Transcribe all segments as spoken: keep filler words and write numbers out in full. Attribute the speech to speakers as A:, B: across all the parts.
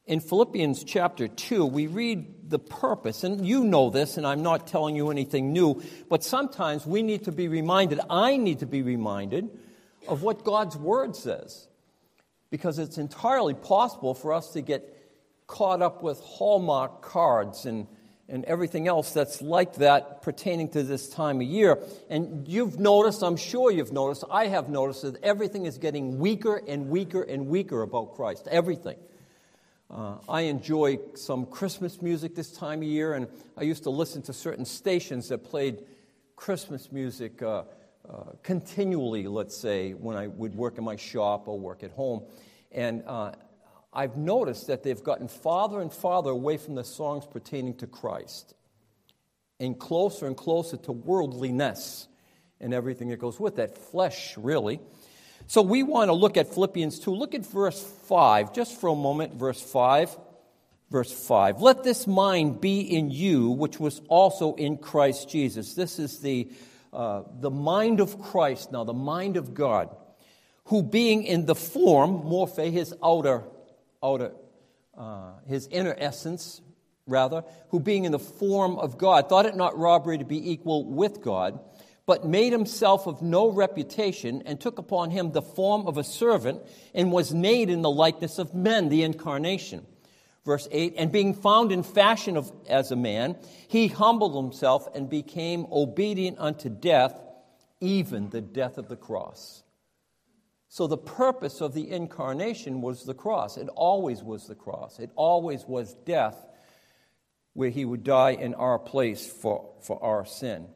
A: in Philippians chapter two, we read the purpose, and you know this, and I'm not telling you anything new, but sometimes we need to be reminded, I need to be reminded of what God's Word says, because it's entirely possible for us to get caught up with Hallmark cards and, and everything else that's like that pertaining to this time of year. And you've noticed, I'm sure you've noticed, I have noticed that everything is getting weaker and weaker and weaker about Christ, everything. Uh, I enjoy some Christmas music this time of year, and I used to listen to certain stations that played Christmas music uh, uh, continually, let's say, when I would work in my shop or work at home. And uh, I've noticed that they've gotten farther and farther away from the songs pertaining to Christ and closer and closer to worldliness and everything that goes with that, flesh, really. So we want to look at Philippians two. Look at verse five, just for a moment, verse five. Verse five, let this mind be in you, which was also in Christ Jesus. This is the, uh, the mind of Christ now, the mind of God, who being in the form, morphe, his outer, outer, uh, his inner essence, rather, who being in the form of God, thought it not robbery to be equal with God, but made himself of no reputation, and took upon him the form of a servant, and was made in the likeness of men, the incarnation. Verse eight, and being found in fashion of as a man, he humbled himself and became obedient unto death, even the death of the cross. So the purpose of the incarnation was the cross. It always was the cross. It always was death, where he would die in our place for, for our sin.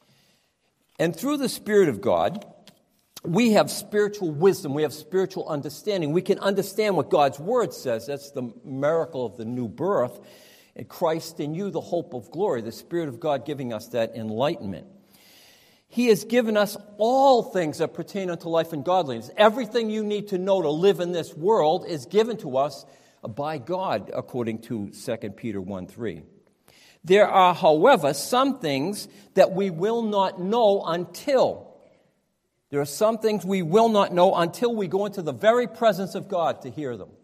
A: And through the Spirit of God, we have spiritual wisdom. We have spiritual understanding. We can understand what God's Word says. That's the miracle of the new birth. And Christ in you, the hope of glory. The Spirit of God giving us that enlightenment. He has given us all things that pertain unto life and godliness. Everything you need to know to live in this world is given to us by God, according to Second Peter one three. There are, however, some things that we will not know until. There are some things we will not know until we go into the very presence of God to hear them.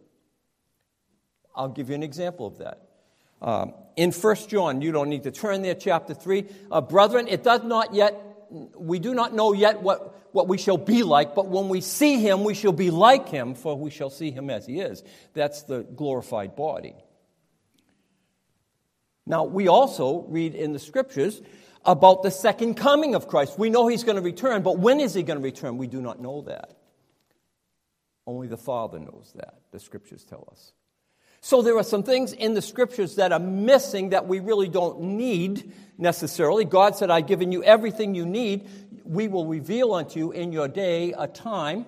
A: I'll give you an example of that. Um, in First John, you don't need to turn there, chapter three. Uh, brethren, it does not yet, we do not know yet what, what we shall be like, but when we see him, we shall be like him, for we shall see him as he is. That's the glorified body. Now, we also read in the Scriptures about the second coming of Christ. We know he's going to return, but when is he going to return? We do not know that. Only the Father knows that, the Scriptures tell us. So there are some things in the Scriptures that are missing that we really don't need necessarily. God said, I've given you everything you need. We will reveal unto you in your day a time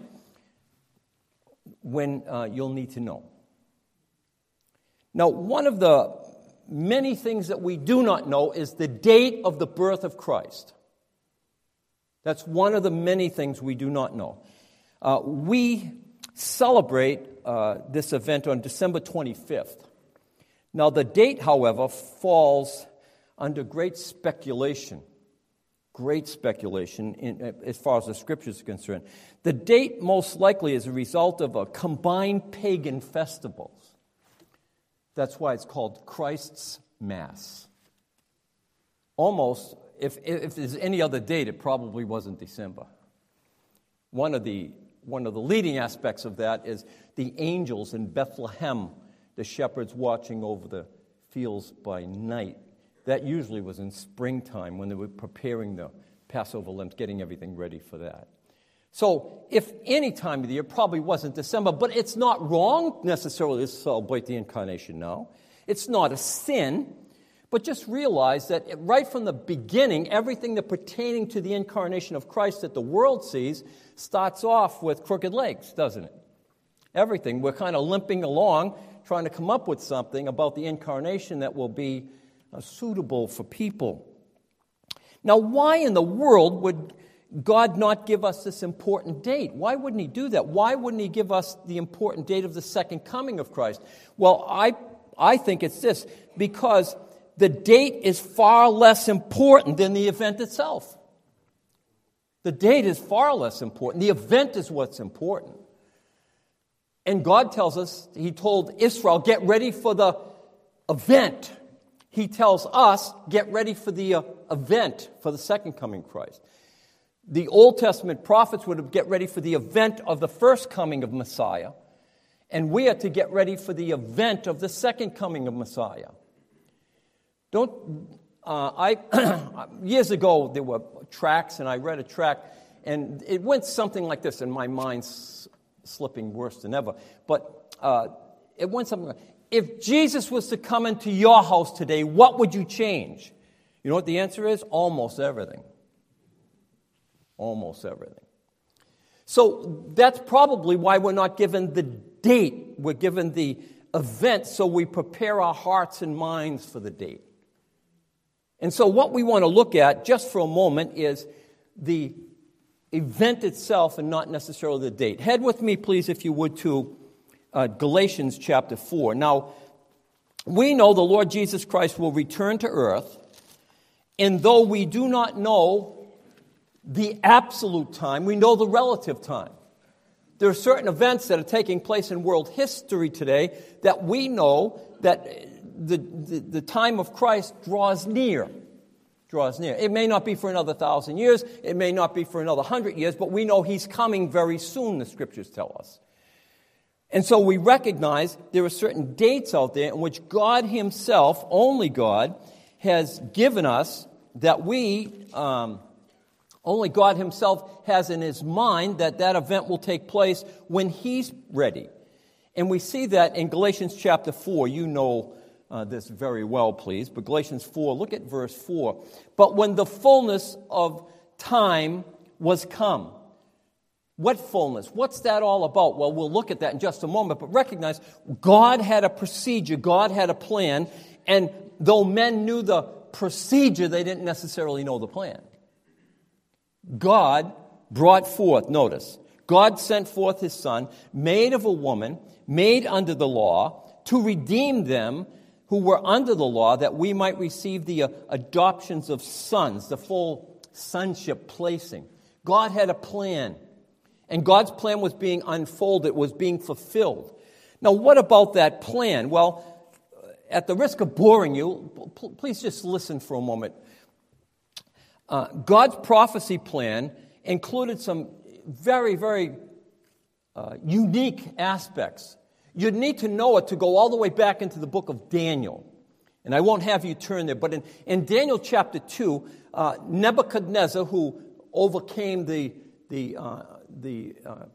A: when uh, you'll need to know. Now, one of the many things that we do not know is the date of the birth of Christ. That's one of the many things we do not know. Uh, we celebrate uh, this event on December twenty-fifth. Now, the date, however, falls under great speculation. Great speculation in, as far as the Scriptures are concerned. The date most likely is a result of a combined pagan festivals. That's why it's called Christ's Mass. Almost, if, if there's any other date, it probably wasn't December. One of the one of the leading aspects of that is the angels in Bethlehem, the shepherds watching over the fields by night. That usually was in springtime when they were preparing the Passover lambs, getting everything ready for that. So if any time of the year, probably wasn't December, but it's not wrong necessarily to celebrate the incarnation now. It's not a sin, but just realize that right from the beginning, everything that pertaining to the incarnation of Christ that the world sees starts off with crooked legs, doesn't it? Everything. We're kind of limping along, trying to come up with something about the incarnation that will be uh, suitable for people. Now, why in the world would God not give us this important date? Why wouldn't he do that? Why wouldn't he give us the important date of the second coming of Christ? Well, I I think it's this, because the date is far less important than the event itself. The date is far less important. The event is what's important. And God tells us, he told Israel, get ready for the event. He tells us, get ready for the uh, event, for the second coming of Christ. The Old Testament prophets would have get ready for the event of the first coming of Messiah. And we are to get ready for the event of the second coming of Messiah. Don't, uh, I, years ago, there were tracts, and I read a tract, and it went something like this, and my mind's slipping worse than ever. But uh, it went something like, if Jesus was to come into your house today, what would you change? You know what the answer is? Almost everything. Almost everything. So that's probably why we're not given the date. We're given the event so we prepare our hearts and minds for the date. And so what we want to look at just for a moment is the event itself and not necessarily the date. Head with me, please, if you would, to uh, Galatians chapter four. Now, we know the Lord Jesus Christ will return to earth, and though we do not know the absolute time, we know the relative time. There are certain events that are taking place in world history today that we know that the, the, the time of Christ draws near. Draws near. It may not be for another thousand years. It may not be for another hundred years, but we know he's coming very soon, the scriptures tell us. And so we recognize there are certain dates out there in which God himself, only God, has given us that we... Um, Only God himself has in his mind that that event will take place when he's ready. And we see that in Galatians chapter four. You know uh, this very well, please. But Galatians four, look at verse four. But when the fullness of time was come. What fullness? What's that all about? Well, we'll look at that in just a moment. But recognize God had a procedure. God had a plan. And though men knew the procedure, they didn't necessarily know the plan. God brought forth, notice, God sent forth his Son, made of a woman, made under the law, to redeem them who were under the law, that we might receive the uh, adoptions of sons, the full sonship placing. God had a plan, and God's plan was being unfolded, was being fulfilled. Now, what about that plan? Well, at the risk of boring you, please just listen for a moment. Uh, God's prophecy plan included some very, very uh, unique aspects. You'd need to know it to go all the way back into the book of Daniel. And I won't have you turn there, but in, in Daniel chapter two, uh, Nebuchadnezzar, who overcame the, the, uh, the uh,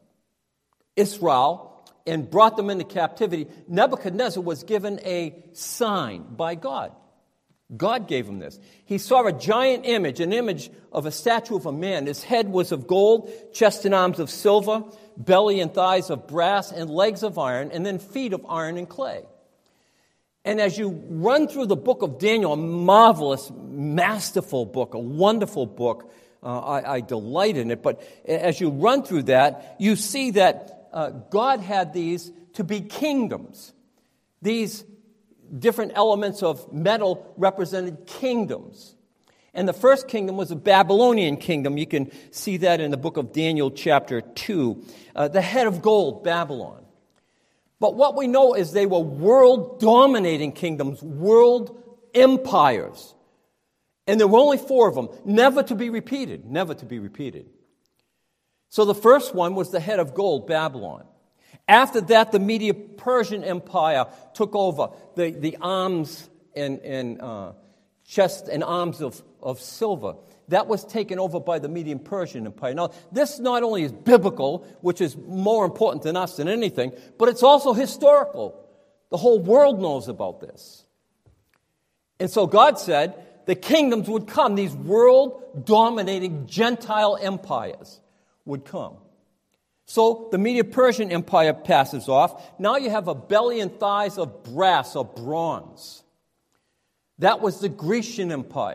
A: Israel and brought them into captivity, Nebuchadnezzar was given a sign by God. God gave him this. He saw a giant image, an image of a statue of a man. His head was of gold, chest and arms of silver, belly and thighs of brass, and legs of iron, and then feet of iron and clay. And as you run through the book of Daniel, a marvelous, masterful book, a wonderful book, uh, I, I delight in it, but as you run through that, you see that uh, God had these to be kingdoms. These different elements of metal represented kingdoms. And the first kingdom was a Babylonian kingdom. You can see that in the book of Daniel chapter two. Uh, the head of gold, Babylon. But what we know is they were world-dominating kingdoms, world empires. And there were only four of them, never to be repeated, never to be repeated. So the first one was the head of gold, Babylon. After that, the Medo-Persian Empire took over the, the arms and, and uh, chest and arms of, of silver. That was taken over by the Medo-Persian Empire. Now, this not only is biblical, which is more important than us than anything, but it's also historical. The whole world knows about this. And so God said the kingdoms would come. These world-dominating Gentile empires would come. So the Medo-Persian Empire passes off. Now you have a belly and thighs of brass or bronze. That was the Grecian Empire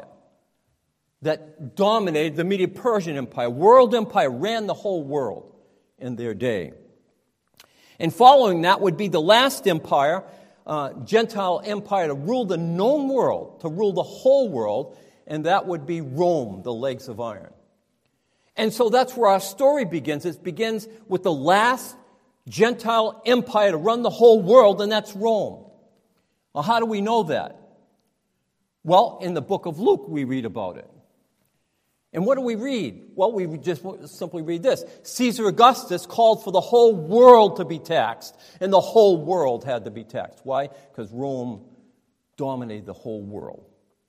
A: that dominated the Medo-Persian Empire. World empire ran the whole world in their day. And following that would be the last empire, uh, Gentile empire, to rule the known world, to rule the whole world, and that would be Rome, the legs of iron. And so that's where our story begins. It begins with the last Gentile empire to run the whole world, and that's Rome. Well, how do we know that? Well, in the book of Luke, we read about it. And what do we read? Well, we just simply read this. Caesar Augustus called for the whole world to be taxed, and the whole world had to be taxed. Why? Because Rome dominated the whole world.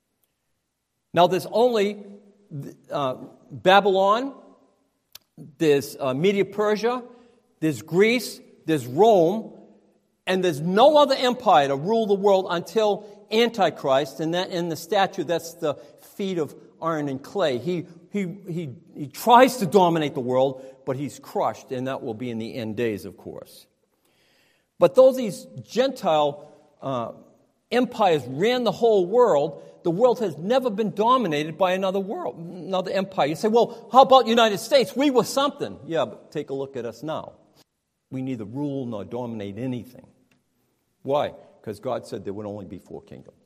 A: Now, there's only uh, Babylon, there's uh, Media-Persia, there's Greece, there's Rome, and there's no other empire to rule the world until Antichrist, and that in the statue, that's the feet of iron and clay. He, he, he, he tries to dominate the world, but he's crushed, and that will be in the end days, of course. But though these Gentile uh, empires ran the whole world, the world has never been dominated by another world, another empire. You say, well, how about United States? We were something. Yeah, but take a look at us now. We neither rule nor dominate anything. Why? Because God said there would only be four kingdoms.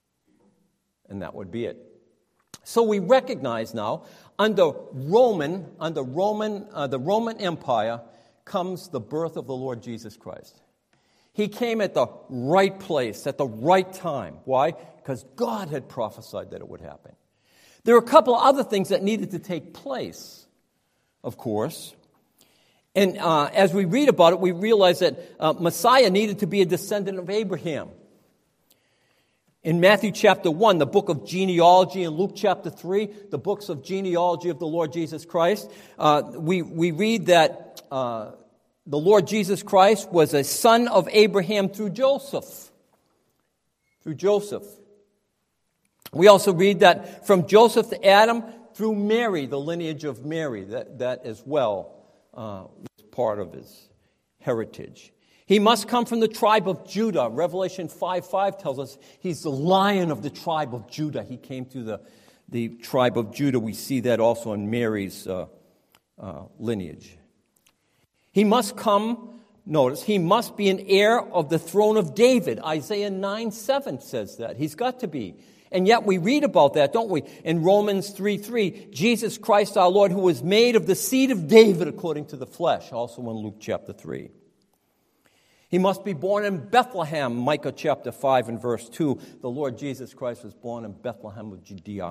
A: And that would be it. So we recognize now, under Roman, under Roman, uh, the Roman Empire, comes the birth of the Lord Jesus Christ. He came at the right place, at the right time. Why? Because God had prophesied that it would happen. There are a couple of other things that needed to take place, of course. And uh, as we read about it, we realize that uh, Messiah needed to be a descendant of Abraham. In Matthew chapter one, the book of genealogy, and Luke chapter three, the books of genealogy of the Lord Jesus Christ, uh, we, we read that uh, the Lord Jesus Christ was a son of Abraham through Joseph. Through Joseph. We also read that from Joseph to Adam through Mary, the lineage of Mary, that, that as well uh, was part of his heritage. He must come from the tribe of Judah. Revelation five five tells us he's the Lion of the tribe of Judah. He came through the, the tribe of Judah. We see that also in Mary's uh, uh, lineage. He must come, notice, he must be an heir of the throne of David. Isaiah nine seven says that. He's got to be. And yet we read about that, don't we? In Romans three three, Jesus Christ our Lord, who was made of the seed of David according to the flesh, also in Luke chapter three. He must be born in Bethlehem, Micah chapter five and verse two. The Lord Jesus Christ was born in Bethlehem of Judea.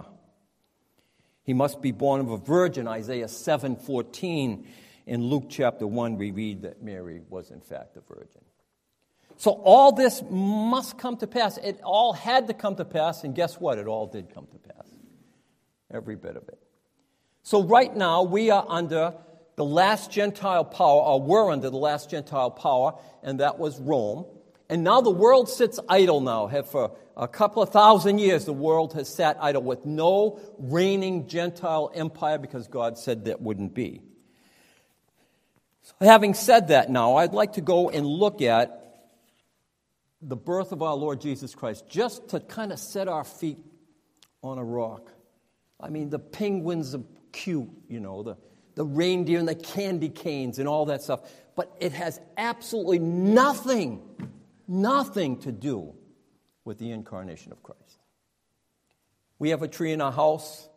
A: He must be born of a virgin, Isaiah seven fourteen. In Luke chapter one, we read that Mary was in fact a virgin. So all this must come to pass. It all had to come to pass, and guess what? It all did come to pass. Every bit of it. So right now, we are under the last Gentile power, or were under the last Gentile power, and that was Rome. And now the world sits idle now. For a couple of thousand years, the world has sat idle with no reigning Gentile empire because God said that wouldn't be. So having said that now, I'd like to go and look at the birth of our Lord Jesus Christ, just to kind of set our feet on a rock. I mean, the penguins are cute, you know, the the reindeer and the candy canes and all that stuff. But it has absolutely nothing, nothing to do with the incarnation of Christ. We have a tree in our house.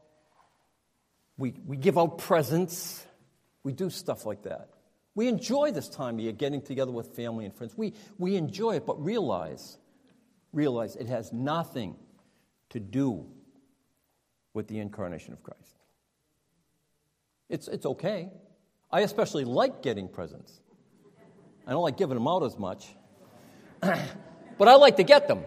A: We, we give out presents. We do stuff like that. We enjoy this time of year, getting together with family and friends. We, we enjoy it, but realize, realize it has nothing to do with the incarnation of Christ. It's it's okay. I especially like getting presents. I don't like giving them out as much. But I like to get them.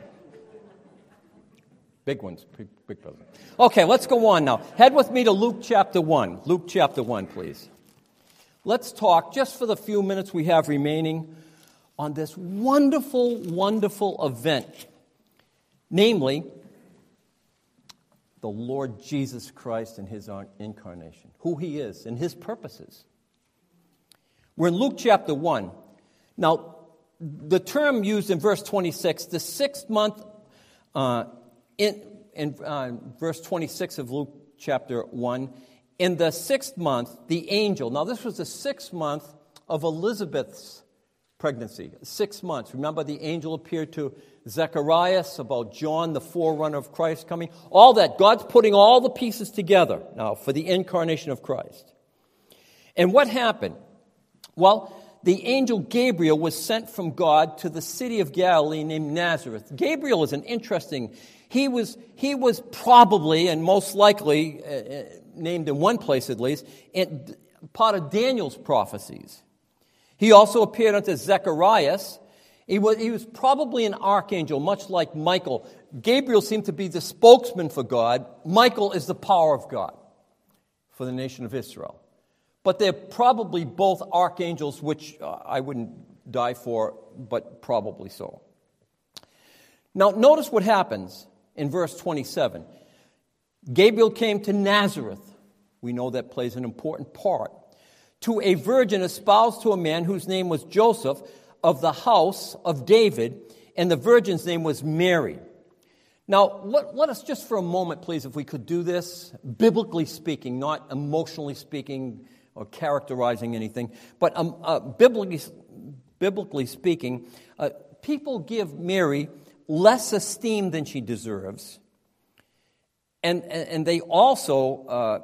A: Big ones, big, big presents. Okay, let's go on now. Head with me to Luke chapter one. Luke chapter one, please. Let's talk, just for the few minutes we have remaining, on this wonderful, wonderful event. Namely, the Lord Jesus Christ and his incarnation, who he is and his purposes. We're in Luke chapter one. Now, the term used in verse twenty-six, the sixth month, uh, in, in uh, verse twenty-six of Luke chapter one, in the sixth month, the angel, now this was the sixth month of Elizabeth's pregnancy, six months. Remember, the angel appeared to Zacharias about John, the forerunner of Christ coming. All that. God's putting all the pieces together now for the incarnation of Christ. And what happened? Well, the angel Gabriel was sent from God to the city of Galilee named Nazareth. Gabriel is an interesting, he was, he was probably and most likely, uh, named in one place at least, in, part of Daniel's prophecies. He also appeared unto Zacharias. He was, he was probably an archangel, much like Michael. Gabriel seemed to be the spokesman for God. Michael is the power of God for the nation of Israel. But they're probably both archangels, which uh, I wouldn't die for, but probably so. Now, notice what happens in verse twenty-seven. Gabriel came to Nazareth. We know that plays an important part. To a virgin espoused to a man whose name was Joseph, of the house of David, and the virgin's name was Mary. Now, let, let us just for a moment, please, if we could do this, biblically speaking, not emotionally speaking or characterizing anything, but um, uh, biblically, biblically speaking, uh, people give Mary less esteem than she deserves, and, and, and they also uh,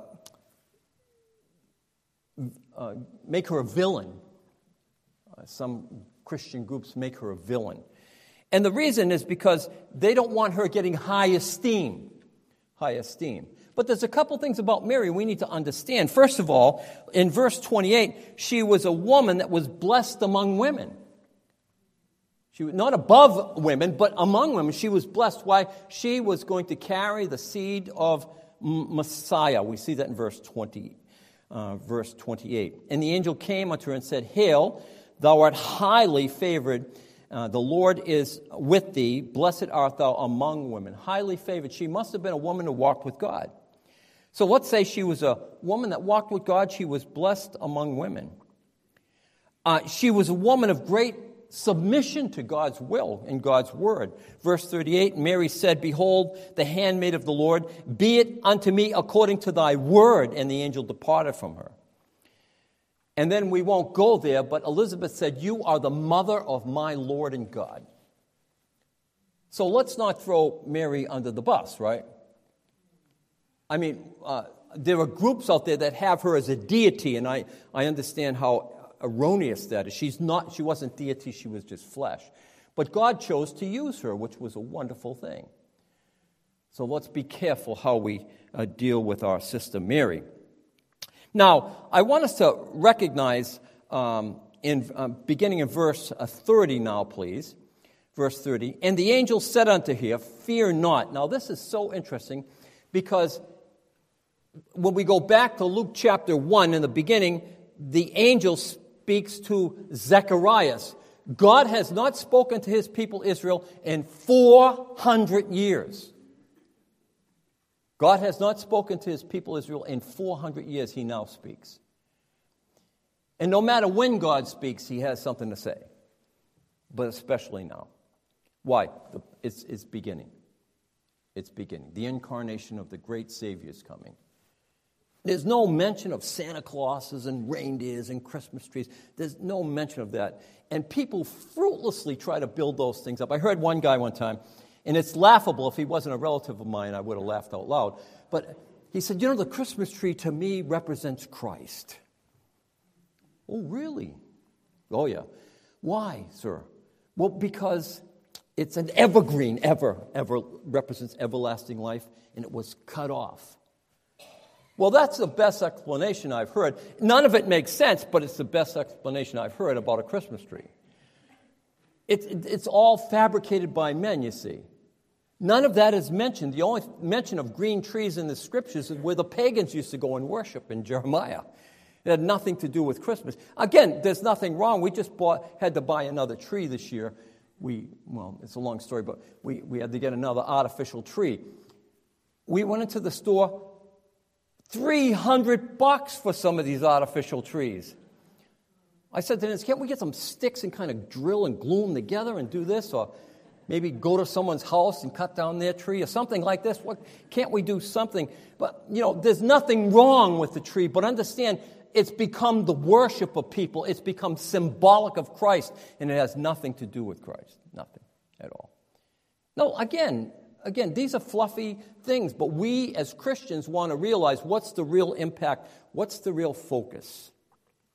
A: uh, make her a villain. Uh, some Christian groups make her a villain. And the reason is because they don't want her getting high esteem. High esteem. But there's a couple things about Mary we need to understand. First of all, in verse twenty-eight, she was a woman that was blessed among women. She was not above women, but among women. She was blessed. Why? She was going to carry the seed of Messiah. We see that in verse twenty, uh, verse twenty-eight. And the angel came unto her and said, Hail, thou art highly favored. Uh, the Lord is with thee. Blessed art thou among women. Highly favored. She must have been a woman who walked with God. So let's say she was a woman that walked with God. She was blessed among women. Uh, she was a woman of great submission to God's will and God's word. Verse thirty-eight, Mary said, Behold, the handmaid of the Lord, be it unto me according to thy word. And the angel departed from her. And then we won't go there, but Elizabeth said, You are the mother of my Lord and God. So let's not throw Mary under the bus, right? I mean, uh, there are groups out there that have her as a deity, and I, I understand how erroneous that is. She's not, she wasn't deity, she was just flesh. But God chose to use her, which was a wonderful thing. So let's be careful how we uh, deal with our sister Mary. Now, I want us to recognize, um, in uh, beginning in verse uh, thirty now, please, verse thirty, and the angel said unto her, Fear not. Now, this is so interesting because when we go back to Luke chapter one, in the beginning, the angel speaks to Zacharias. God has not spoken to his people Israel in four hundred years. God has not spoken to his people Israel in four hundred years. He now speaks. And no matter when God speaks, he has something to say. But especially now. Why? It's, it's beginning. It's beginning. The incarnation of the great Savior is coming. There's no mention of Santa Clauses and reindeers and Christmas trees. There's no mention of that. And people fruitlessly try to build those things up. I heard one guy one time, and it's laughable. If he wasn't a relative of mine, I would have laughed out loud. But he said, you know, the Christmas tree to me represents Christ. Oh, really? Oh, yeah. Why, sir? Well, because it's an evergreen, ever, ever represents everlasting life, and it was cut off. Well, that's the best explanation I've heard. None of it makes sense, but it's the best explanation I've heard about a Christmas tree. It's, it's all fabricated by men, you see. None of that is mentioned. The only mention of green trees in the Scriptures is where the pagans used to go and worship in Jeremiah. It had nothing to do with Christmas. Again, there's nothing wrong. We just bought, had to buy another tree this year. We, well, it's a long story, but we, we had to get another artificial tree. We went into the store, three hundred bucks for some of these artificial trees. I said to Dennis, can't we get some sticks and kind of drill and glue them together and do this? Or maybe go to someone's house and cut down their tree or something like this. What, can't we do something? But, you know, there's nothing wrong with the tree, but understand it's become the worship of people. It's become symbolic of Christ, and it has nothing to do with Christ. Nothing at all. No, again, again, these are fluffy things, but we as Christians want to realize what's the real impact, what's the real focus.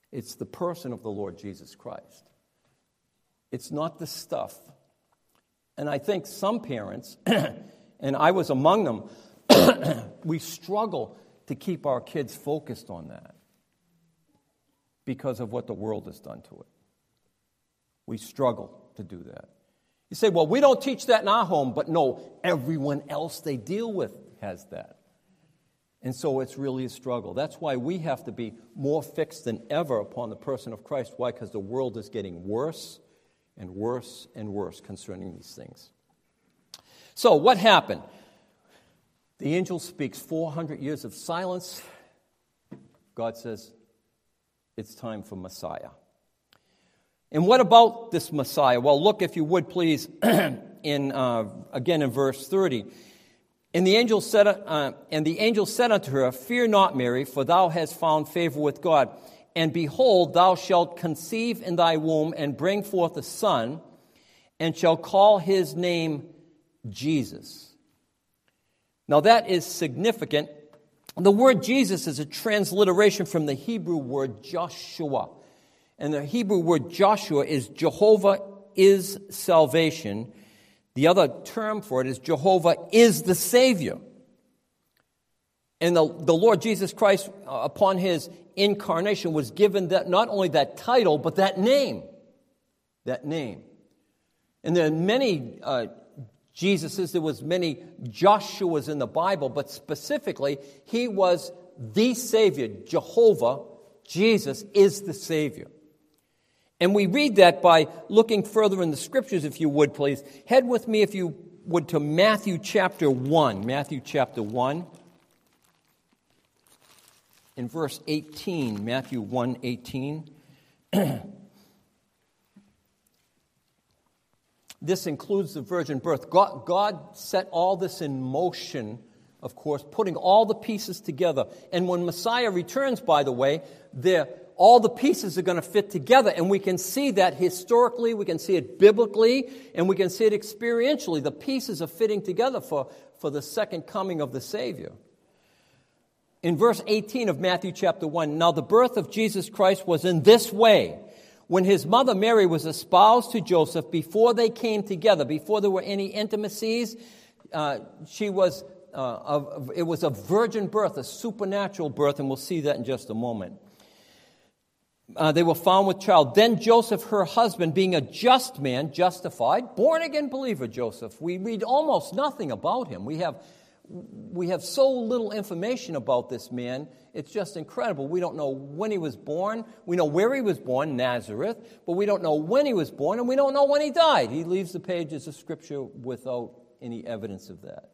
A: It's the person of the Lord Jesus Christ. It's not the stuff. And I think some parents, and I was among them, we struggle to keep our kids focused on that because of what the world has done to it. We struggle to do that. You say, well, we don't teach that in our home, but no, everyone else they deal with has that. And so it's really a struggle. That's why we have to be more fixed than ever upon the person of Christ. Why? Because the world is getting worse and worse and worse concerning these things. So what happened? The angel speaks four hundred years of silence. God says, it's time for Messiah. And what about this Messiah? Well, look, if you would, please, in uh, again in verse thirty. And the angel said, uh, and the angel said unto her, Fear not, Mary, for thou hast found favor with God. And behold, thou shalt conceive in thy womb and bring forth a son, and shall call his name Jesus. Now that is significant. The word Jesus is a transliteration from the Hebrew word Joshua. And the Hebrew word Joshua is Jehovah is salvation. The other term for it is Jehovah is the Savior. And the, the Lord Jesus Christ, uh, upon his incarnation, was given that not only that title, but that name. That name. And there are many uh, Jesuses, there was many Joshuas in the Bible, but specifically, he was the Savior. Jehovah, Jesus, is the Savior. And we read that by looking further in the Scriptures, if you would, please. Head with me, if you would, to Matthew chapter one. Matthew chapter one. In verse eighteen. Matthew one eighteen. This includes the virgin birth. God, God set all this in motion, of course, putting all the pieces together. And when Messiah returns, by the way, they're all the pieces are going to fit together, and we can see that historically, we can see it biblically, and we can see it experientially. The pieces are fitting together for, for the second coming of the Savior. In verse eighteen of Matthew chapter one, Now the birth of Jesus Christ was in this way. When his mother Mary was espoused to Joseph, before they came together, before there were any intimacies, uh, she was, uh, a, it was a virgin birth, a supernatural birth, and we'll see that in just a moment. Uh, they were found with child. Then Joseph, her husband, being a just man, justified, born-again believer Joseph. We read almost nothing about him. We have, we have so little information about this man. It's just incredible. We don't know when he was born. We know where he was born, Nazareth, but we don't know when he was born, and we don't know when he died. He leaves the pages of Scripture without any evidence of that.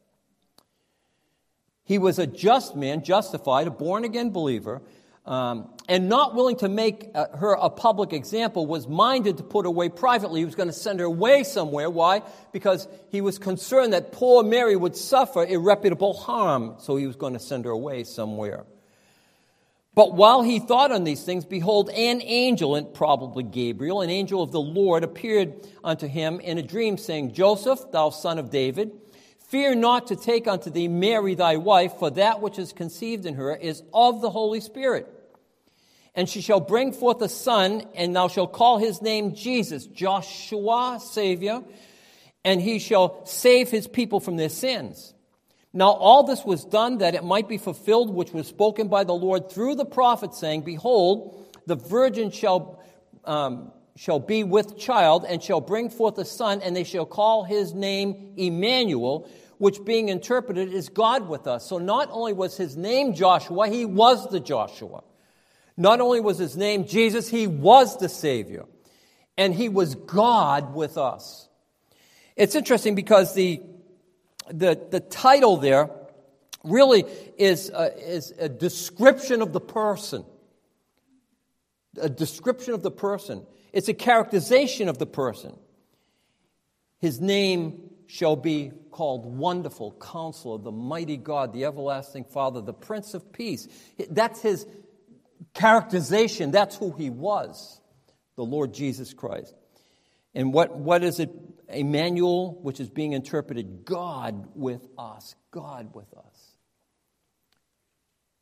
A: He was a just man, justified, a born-again believer, Um, and not willing to make uh, her a public example, was minded to put her away privately. He was going to send her away somewhere. Why? Because he was concerned that poor Mary would suffer irreparable harm, so he was going to send her away somewhere. But while he thought on these things, behold, an angel, and probably Gabriel, an angel of the Lord, appeared unto him in a dream, saying, Joseph, thou son of David, fear not to take unto thee Mary thy wife, for that which is conceived in her is of the Holy Spirit. And she shall bring forth a son, and thou shalt call his name Jesus, Joshua, Savior, and he shall save his people from their sins. Now all this was done that it might be fulfilled, which was spoken by the Lord through the prophet, saying, Behold, the virgin shall um, shall be with child, and shall bring forth a son, and they shall call his name Emmanuel, which being interpreted is God with us. So not only was his name Joshua, he was the Joshua. Not only was his name Jesus, he was the Savior. And he was God with us. It's interesting because the the, the title there really is a, is a description of the person. A description of the person. It's a characterization of the person. His name shall be called Wonderful Counselor, the Mighty God, the Everlasting Father, the Prince of Peace. That's his characterization. That's who he was, the Lord Jesus Christ. And what, what is it? Emmanuel, which is being interpreted, God with us. God with us.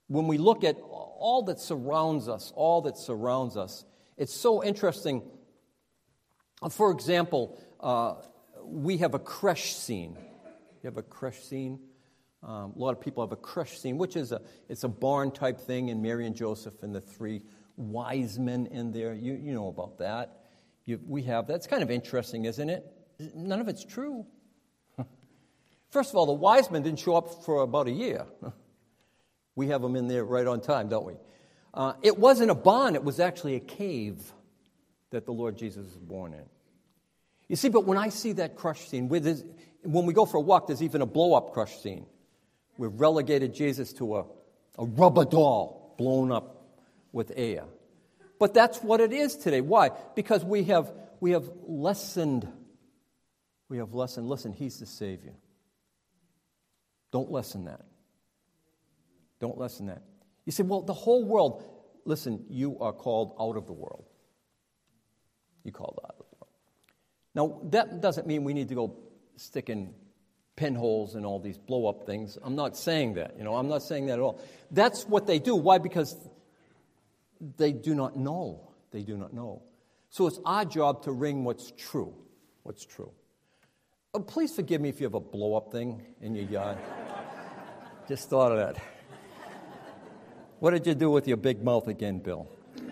A: when we look at all that surrounds us, all that surrounds us, it's so interesting. For example, uh, we have a creche scene. You have a creche scene? Um, a lot of people have a creche scene, which is a it's a barn type thing, and Mary and Joseph and the three wise men in there. You you know about that. You, we have that. It's kind of interesting, isn't it? None of it's true. First of all, the wise men didn't show up for about a year. We have them in there right on time, don't we? Uh, it wasn't a barn. It was actually a cave that the Lord Jesus was born in. You see, but when I see that crush scene, with when we go for a walk, there's even a blow-up crush scene. We've relegated Jesus to a, a rubber doll blown up with air. But that's what it is today. Why? Because we have we have lessened. We have lessened. Listen, He's the Savior. Don't lessen that. Don't lessen that. You say, well, the whole world. Listen, you are called out of the world. You're called out of the world. Now, that doesn't mean we need to go sticking pinholes in all these blow-up things. I'm not saying that. You know, I'm not saying that at all. That's what they do. Why? Because they do not know. They do not know. So it's our job to ring what's true. What's true. Oh, please forgive me if you have a blow-up thing in your yard. Just thought of that. What did you do with your big mouth again, Bill?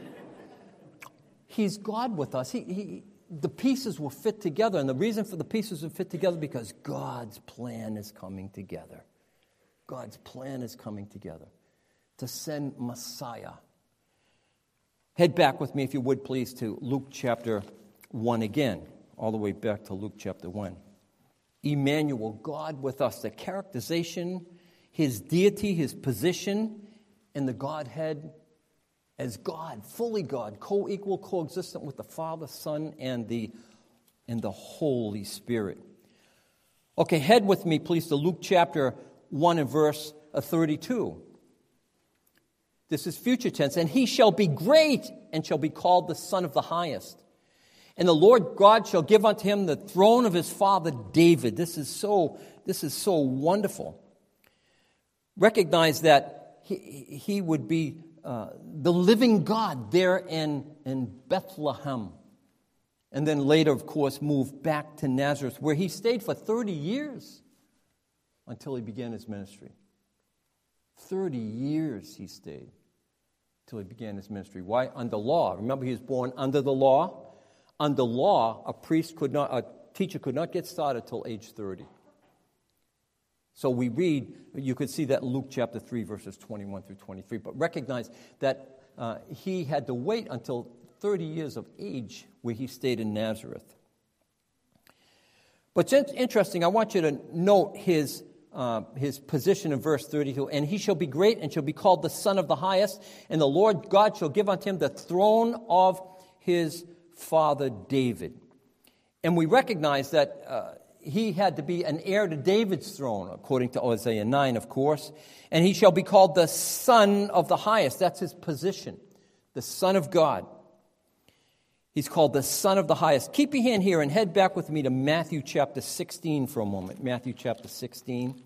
A: He's God with us. He, he, the pieces will fit together, and the reason for the pieces to fit together because God's plan is coming together. God's plan is coming together to send Messiah. Head back with me, if you would, please, to Luke chapter one again, all the way back to Luke chapter one. Emmanuel, God with us, the characterization, His deity, His position in the Godhead as God, fully God, co-equal, coexistent with the Father, Son, and the, and the Holy Spirit. Okay, head with me, please, to Luke chapter one and verse thirty-two. This is future tense. And He shall be great and shall be called the Son of the Highest. And the Lord God shall give unto Him the throne of His father David. This is so, this is so wonderful. Recognize that He, he would be uh, the living God there in, in Bethlehem. And then later, of course, moved back to Nazareth, where He stayed for thirty years until He began His ministry. thirty years He stayed until He began His ministry. Why? Under law. Remember, He was born under the law. Under law, a priest could not, a teacher could not get started till age thirty. So we read, you could see that in Luke chapter three, verses twenty-one through twenty-three. But recognize that uh, He had to wait until thirty years of age where He stayed in Nazareth. But it's interesting, I want you to note His uh, his position in verse thirty-two. And He shall be great and shall be called the Son of the Highest. And the Lord God shall give unto Him the throne of His father David. And we recognize that uh, he had to be an heir to David's throne, according to Isaiah nine, of course. And He shall be called the Son of the Highest. That's His position, the Son of God. He's called the Son of the Highest. Keep your hand here and head back with me to Matthew chapter sixteen for a moment. Matthew chapter sixteen.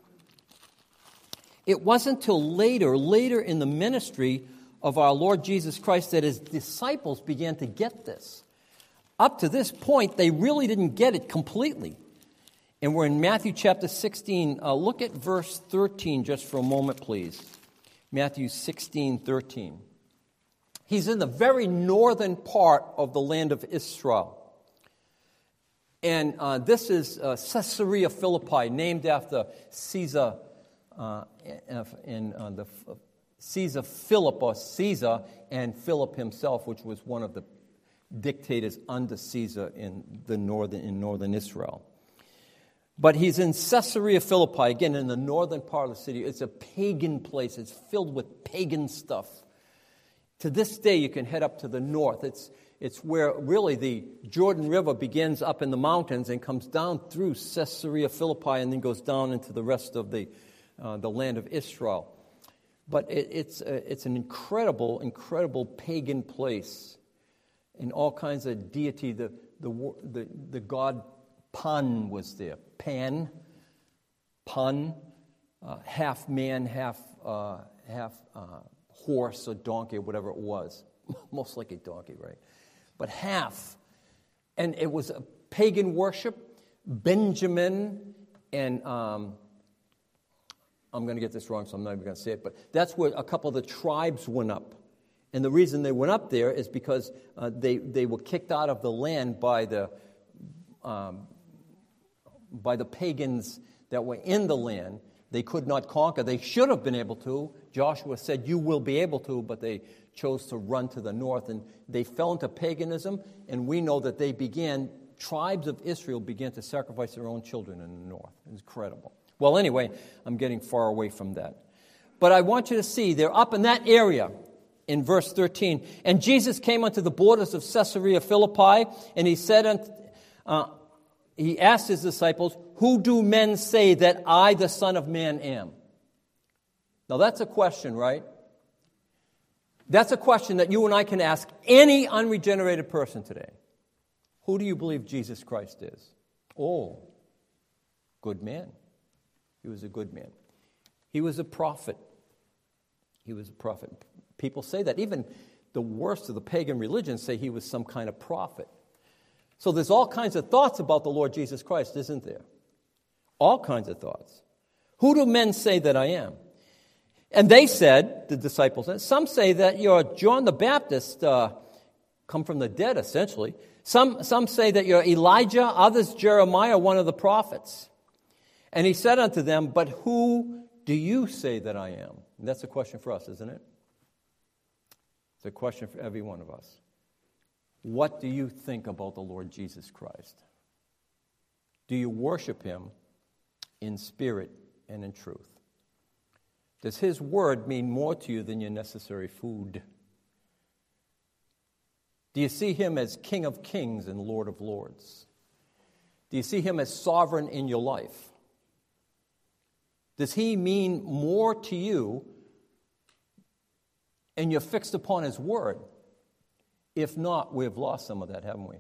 A: It wasn't until later, later in the ministry of our Lord Jesus Christ that His disciples began to get this. Up to this point, they really didn't get it completely. And we're in Matthew chapter sixteen. Uh, look at verse thirteen just for a moment, please. Matthew sixteen, thirteen. He's in the very northern part of the land of Israel. And uh, this is uh, Caesarea Philippi, named after Caesar, uh, in uh, the Caesar Philip, or Caesar, and Philip himself, which was one of the dictators under Caesar in the northern in northern Israel. But he's in Caesarea Philippi, again in the northern part of the city. It's a pagan place. It's filled with pagan stuff. To this day, you can head up to the north. It's it's where really the Jordan River begins up in the mountains and comes down through Caesarea Philippi and then goes down into the rest of the uh, the land of Israel. But it, it's uh, it's an incredible, incredible pagan place, and all kinds of deity. The the the, the god Pan was there. Pan, Pan, uh, half man, half uh, half uh, horse or donkey or whatever it was. Most likely donkey, right? But half. And it was a pagan worship. Benjamin and, um, I'm going to get this wrong, so I'm not even going to say it, but that's where a couple of the tribes went up. And the reason they went up there is because uh, they, they were kicked out of the land by the um, by the pagans that were in the land. They could not conquer. They should have been able to. Joshua said, you will be able to, but they chose to run to the north. And they fell into paganism, and we know that they began, tribes of Israel began to sacrifice their own children in the north. It's incredible. Well, anyway, I'm getting far away from that. But I want you to see, they're up in that area in verse thirteen. And Jesus came unto the borders of Caesarea Philippi, and he said unto, uh, he asked his disciples, who do men say that I, the Son of Man, am? Now that's a question, right? That's a question that you and I can ask any unregenerated person today. Who do you believe Jesus Christ is? Oh, good man. He was a good man. He was a prophet. He was a prophet. People say that. Even the worst of the pagan religions say he was some kind of prophet. So there's all kinds of thoughts about the Lord Jesus Christ, isn't there? All kinds of thoughts. Who do men say that I am? And they said, the disciples, some say that you're John the Baptist, uh, come from the dead, essentially. Some, some say that you're Elijah, others Jeremiah, one of the prophets. And he said unto them, but who do you say that I am? And that's a question for us, isn't it? It's a question for every one of us. What do you think about the Lord Jesus Christ? Do you worship him in spirit and in truth? Does his word mean more to you than your necessary food? Do you see him as King of Kings and Lord of Lords? Do you see him as sovereign in your life? Does he mean more to you and you're fixed upon his word? If not, we have lost some of that, haven't we?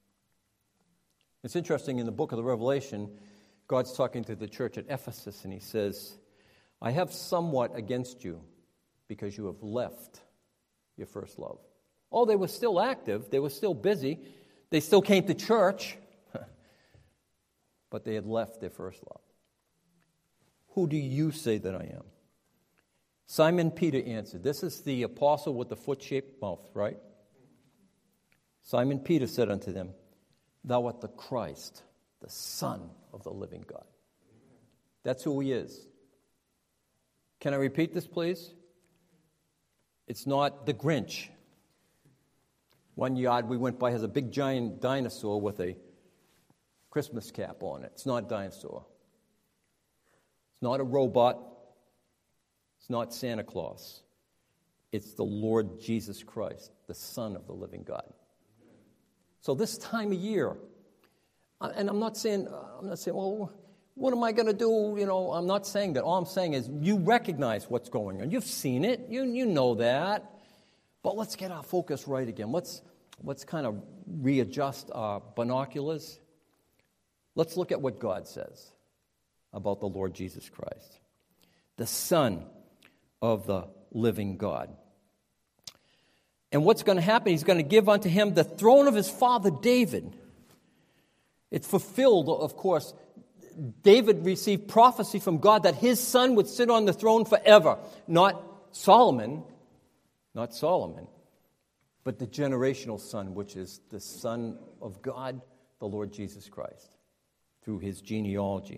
A: It's interesting, in the book of the Revelation, God's talking to the church at Ephesus, and he says, I have somewhat against you because you have left your first love. Oh, they were still active. They were still busy. They still came to church. But they had left their first love. Who do you say that I am? Simon Peter answered. This is the apostle with the foot-shaped mouth, right? Simon Peter said unto them, thou art the Christ, the Son of the living God. That's who he is. Can I repeat this, please? It's not the Grinch. One yard we went by has a big giant dinosaur with a Christmas cap on it. It's not a dinosaur. It's not a robot. It's not Santa Claus. It's the Lord Jesus Christ, the Son of the living God. So this time of year, and I'm not saying, I'm not saying, well, what am I going to do? You know, I'm not saying that. All I'm saying is you recognize what's going on. You've seen it. You you know that. But let's get our focus right again. Let's let's kind of readjust our binoculars. Let's look at what God says about the Lord Jesus Christ, the Son of the living God. And what's going to happen? He's going to give unto him the throne of his father David. It's fulfilled, of course. David received prophecy from God that his son would sit on the throne forever. Not Solomon, not Solomon, but the generational son, which is the Son of God, the Lord Jesus Christ, through his genealogy.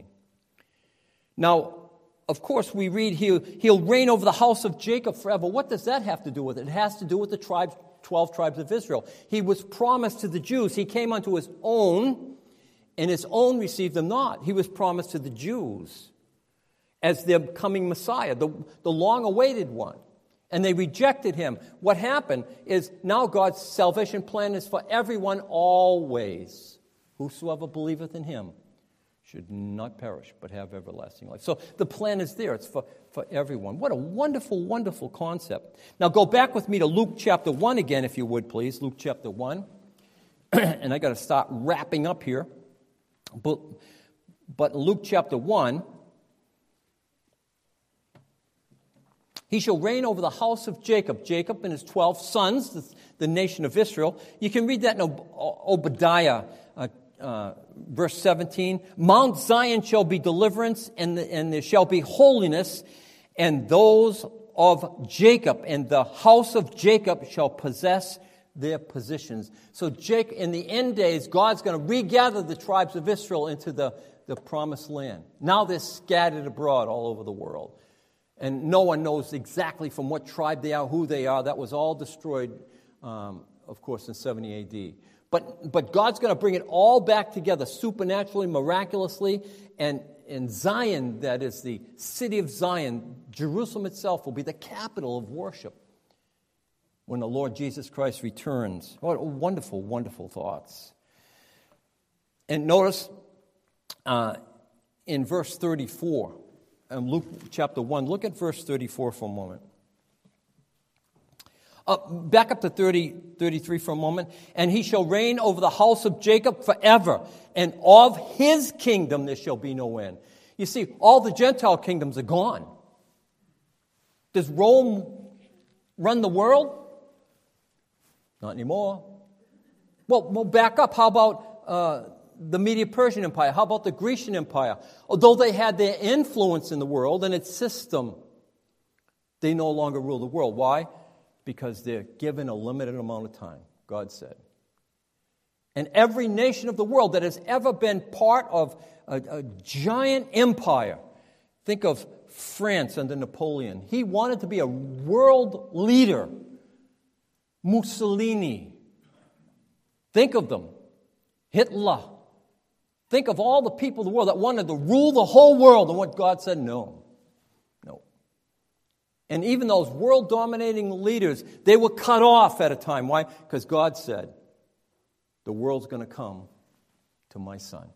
A: Now, of course, we read he'll, he'll reign over the house of Jacob forever. What does that have to do with it? It has to do with the tribes, twelve tribes of Israel. He was promised to the Jews. He came unto his own, and his own received him not. He was promised to the Jews as their coming Messiah, the, the long-awaited one. And they rejected him. What happened is now God's salvation plan is for everyone always. Whosoever believeth in him should not perish, but have everlasting life. So the plan is there. It's for, for everyone. What a wonderful, wonderful concept. Now go back with me to Luke chapter one again, if you would, please. Luke chapter one. And I got to start wrapping up here. But, but Luke chapter one, He shall reign over the house of Jacob, Jacob and his twelve sons, the, the nation of Israel. You can read that in Ob- Obadiah, uh, uh, verse seventeen. Mount Zion shall be deliverance, and, the, and there shall be holiness, and those of Jacob, and the house of Jacob shall possess their positions. So Jacob, in the end days, God's going to regather the tribes of Israel into the, the promised land. Now they're scattered abroad all over the world. And no one knows exactly from what tribe they are, who they are. That was all destroyed, um, of course, in seventy A D. But, but God's going to bring it all back together supernaturally, miraculously, and in Zion, that is the city of Zion, Jerusalem itself will be the capital of worship when the Lord Jesus Christ returns. What wonderful, wonderful thoughts. And notice uh, in verse thirty-four, in Luke chapter one, look at verse thirty-four for a moment. Uh, back up to thirty, thirty-three for a moment. And he shall reign over the house of Jacob forever, and of his kingdom there shall be no end. You see, all the Gentile kingdoms are gone. Does Rome run the world? Not anymore. Well, we'll back up. How about uh, the Medo-Persian Empire? How about the Grecian Empire? Although they had their influence in the world and its system, they no longer rule the world. Why? Because they're given a limited amount of time, God said. And every nation of the world that has ever been part of a, a giant empire, think of France under Napoleon. He wanted to be a world leader. Mussolini. Think of them. Hitler. Think of all the people of the world that wanted to rule the whole world, and what God said, no. No. And even those world-dominating leaders, they were cut off at a time. Why? Because God said, the world's going to come to my Son.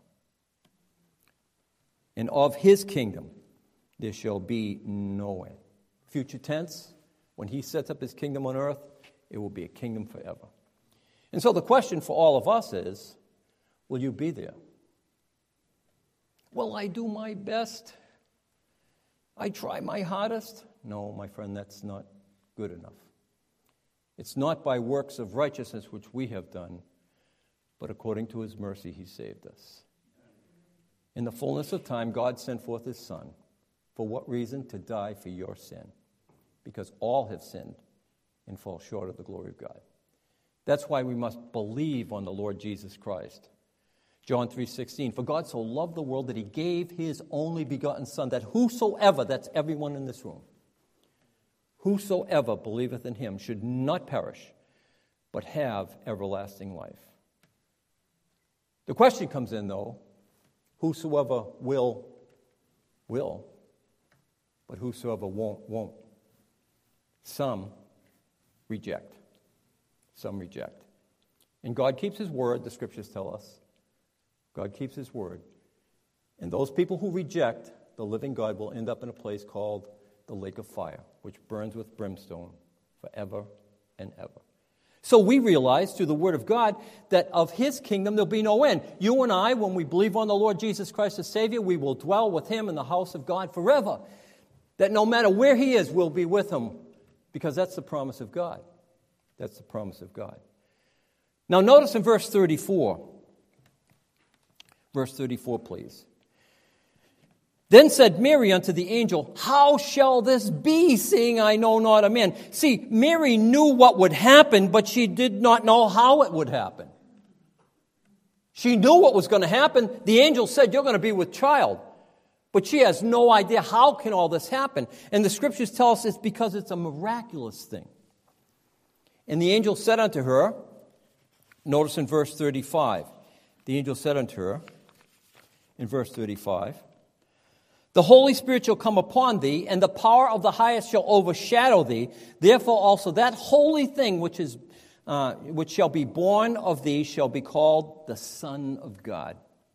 A: And of his kingdom there shall be no end. Future tense, when he sets up his kingdom on earth, it will be a kingdom forever. And so the question for all of us is, will you be there? Will I do my best? I try my hardest? No, my friend, that's not good enough. It's not by works of righteousness which we have done, but according to his mercy he saved us. In the fullness of time, God sent forth his Son. For what reason? To die for your sin. Because all have sinned and fall short of the glory of God. That's why we must believe on the Lord Jesus Christ. John three sixteen, for God so loved the world that he gave his only begotten Son, that whosoever, that's everyone in this room, whosoever believeth in him should not perish, but have everlasting life. The question comes in, though, whosoever will, will, but whosoever won't, won't. Some reject. Some reject. And God keeps his word, the scriptures tell us. God keeps his word. And those people who reject the living God will end up in a place called the lake of fire, which burns with brimstone forever and ever. So we realize through the word of God that of his kingdom there'll be no end. You and I, when we believe on the Lord Jesus Christ as Savior, we will dwell with him in the house of God forever. That no matter where he is, we'll be with him, because that's the promise of God. That's the promise of God. Now notice in verse thirty-four. Verse thirty-four, please. Then said Mary unto the angel, how shall this be, seeing I know not a man? See, Mary knew what would happen, but she did not know how it would happen. She knew what was going to happen. The angel said, you're going to be with child. But she has no idea how can all this happen. And the scriptures tell us it's because it's a miraculous thing. And the angel said unto her, notice in verse thirty-five, the angel said unto her, in verse thirty-five, the Holy Spirit shall come upon thee, and the power of the highest shall overshadow thee. Therefore also that holy thing which is uh, which shall be born of thee shall be called the Son of God.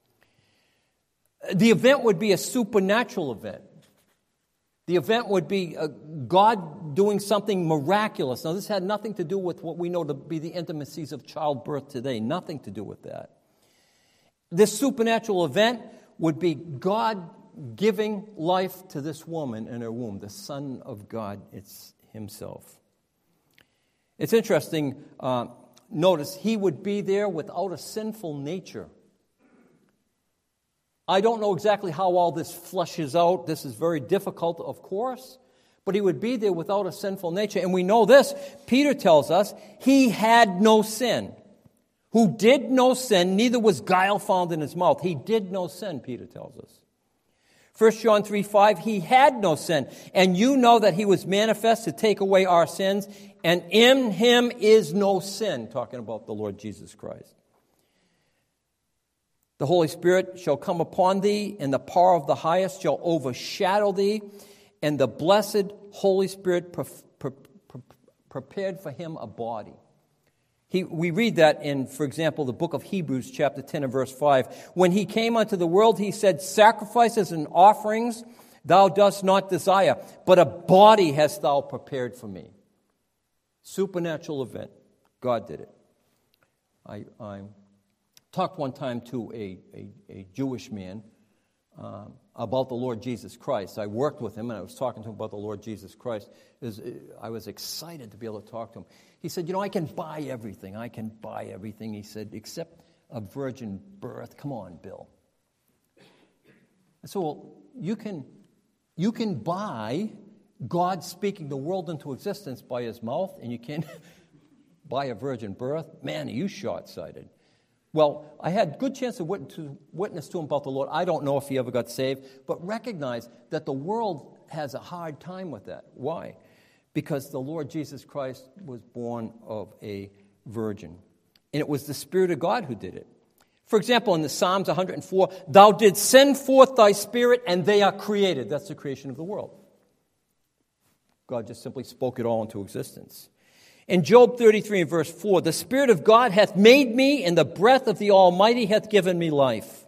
A: The event would be a supernatural event. The event would be uh, God doing something miraculous. Now, this had nothing to do with what we know to be the intimacies of childbirth today. Nothing to do with that. This supernatural event would be God giving life to this woman in her womb, the Son of God, it's himself. It's interesting, uh, notice, he would be there without a sinful nature. I don't know exactly how all this fleshes out. This is very difficult, of course. But he would be there without a sinful nature. And we know this. Peter tells us he had no sin. Who did no sin, neither was guile found in his mouth. He did no sin, Peter tells us. First John three five, he had no sin. And you know that he was manifest to take away our sins. And in him is no sin. Talking about the Lord Jesus Christ. The Holy Spirit shall come upon thee, and the power of the highest shall overshadow thee. And the blessed Holy Spirit pre- pre- pre- prepared for him a body. He, we read that in, for example, the book of Hebrews, chapter ten and verse five. When he came unto the world, he said, sacrifices and offerings thou dost not desire, but a body hast thou prepared for me. Supernatural event. God did it. I, I talked one time to a, a, a Jewish man um, about the Lord Jesus Christ. I worked with him, and I was talking to him about the Lord Jesus Christ. It was, I was excited to be able to talk to him. He said, you know, I can buy everything. I can buy everything, he said, except a virgin birth. Come on, Bill. I said, well, you can, you can buy God speaking the world into existence by his mouth, and you can't buy a virgin birth? Man, are you short-sighted. Well, I had good chance to witness to him about the Lord. I don't know if he ever got saved, but recognize that the world has a hard time with that. Why? Because the Lord Jesus Christ was born of a virgin. And it was the Spirit of God who did it. For example, in the Psalms one hundred four, thou didst send forth thy Spirit, and they are created. That's the creation of the world. God just simply spoke it all into existence. In Job thirty-three and verse four, the Spirit of God hath made me, and the breath of the Almighty hath given me life.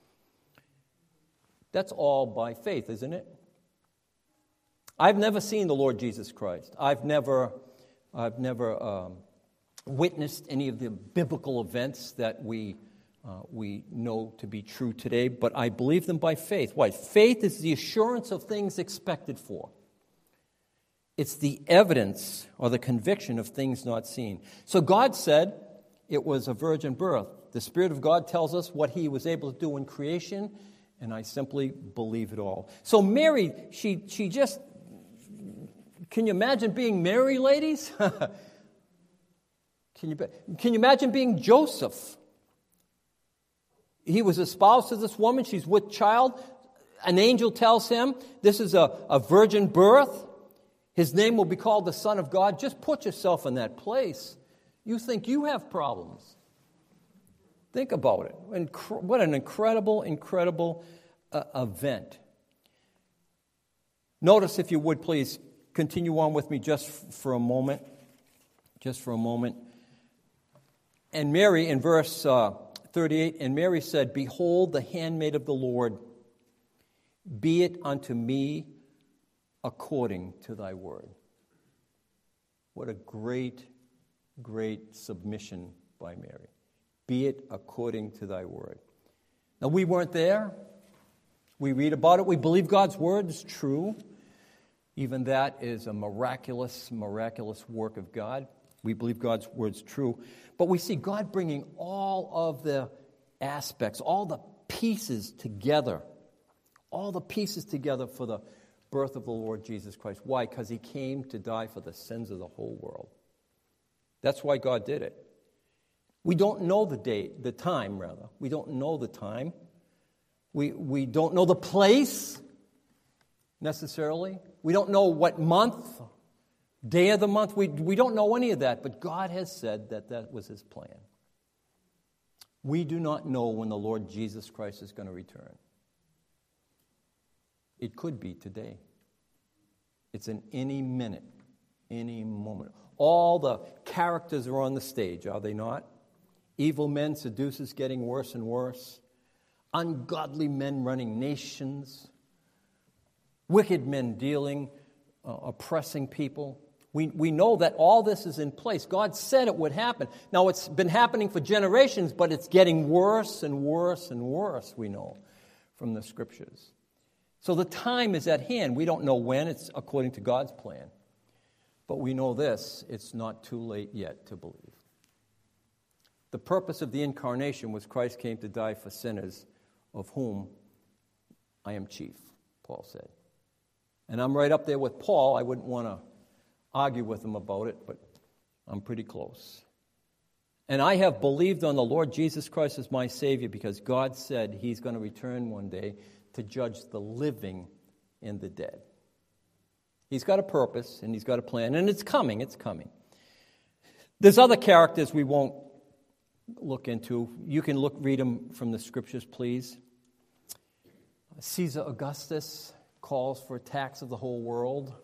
A: That's all by faith, isn't it? I've never seen the Lord Jesus Christ. I've never, I've never um, witnessed any of the biblical events that we uh, we know to be true today, but I believe them by faith. Why? Faith is the assurance of things expected for. It's the evidence or the conviction of things not seen. So God said it was a virgin birth. The Spirit of God tells us what he was able to do in creation, and I simply believe it all. So Mary, she she just, can you imagine being Mary, ladies? Can you, can you imagine being Joseph? He was espoused to this woman. She's with child. An angel tells him this is a, a virgin birth. His name will be called the Son of God. Just put yourself in that place. You think you have problems. Think about it. Incre- what an incredible, incredible uh, event. Notice, if you would please, continue on with me just f- for a moment. Just for a moment. And Mary, in verse uh, thirty-eight, and Mary said, behold, the handmaid of the Lord, be it unto me according to thy word. What a great, great submission by Mary. Be it according to thy word. Now, we weren't there. We read about it. We believe God's word is true. Even that is a miraculous, miraculous work of God. We believe God's word's true. But we see God bringing all of the aspects, all the pieces together, all the pieces together for the birth of the Lord Jesus Christ. Why? Because he came to die for the sins of the whole world. That's why God did it. We don't know the date, the time, rather. We don't know the time. We, we don't know the place, necessarily. We don't know what month, day of the month. We, we don't know any of that, but God has said that that was his plan. We do not know when the Lord Jesus Christ is going to return. It could be today. It's in any minute, any moment. All the characters are on the stage, are they not? Evil men, seducers getting worse and worse. Ungodly men running nations. Wicked men dealing, uh, oppressing people. We, we know that all this is in place. God said it would happen. Now, it's been happening for generations, but it's getting worse and worse and worse, we know, from the Scriptures. So the time is at hand. We don't know when. It's according to God's plan. But we know this, it's not too late yet to believe. The purpose of the incarnation was Christ came to die for sinners, of whom I am chief, Paul said. And I'm right up there with Paul. I wouldn't want to argue with him about it, but I'm pretty close. And I have believed on the Lord Jesus Christ as my Savior because God said He's going to return one day to judge the living and the dead. He's got a purpose and He's got a plan, and it's coming, it's coming. There's other characters we won't look into. You can look, read them from the Scriptures, please. Caesar Augustus calls for a tax of the whole world.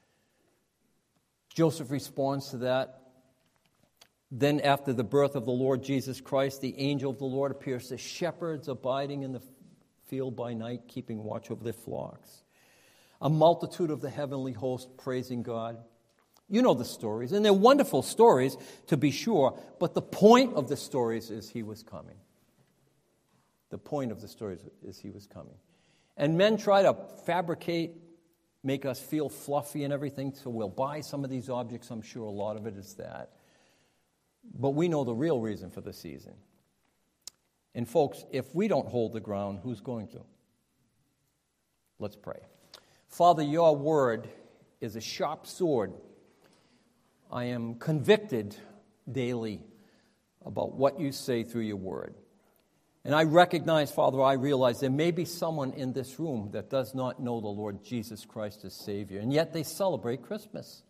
A: Joseph responds to that. Then after the birth of the Lord Jesus Christ, the angel of the Lord appears to shepherds abiding in the field by night, keeping watch over their flocks. A multitude of the heavenly host praising God. You know the stories, and they're wonderful stories, to be sure, but the point of the stories is He was coming. The point of the stories is He was coming. And men try to fabricate, make us feel fluffy and everything, so we'll buy some of these objects. I'm sure a lot of it is that. But we know the real reason for the season. And folks, if we don't hold the ground, who's going to? Let's pray. Father, your word is a sharp sword. I am convicted daily about what you say through your word. And I recognize, Father, I realize there may be someone in this room that does not know the Lord Jesus Christ as Savior, and yet they celebrate Christmas.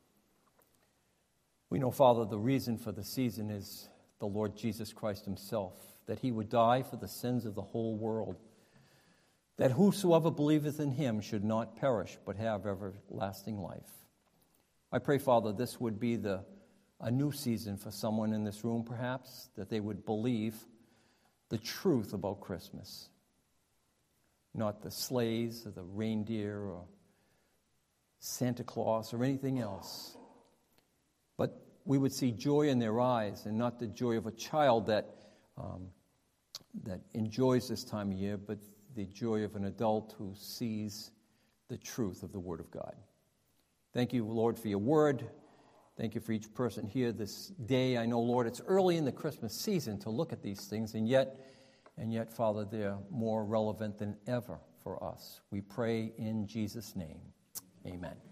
A: We know, Father, the reason for the season is the Lord Jesus Christ Himself, that He would die for the sins of the whole world, that whosoever believeth in Him should not perish, but have everlasting life. I pray, Father, this would be the a new season for someone in this room, perhaps, that they would believe the truth about Christmas, not the sleighs or the reindeer or Santa Claus or anything else, but we would see joy in their eyes, and not the joy of a child that um, that enjoys this time of year, but the joy of an adult who sees the truth of the Word of God. Thank you, Lord, for your word. Thank you for each person here this day. I know, Lord, it's early in the Christmas season to look at these things, and yet, and yet, Father, they're more relevant than ever for us. We pray in Jesus' name. Amen.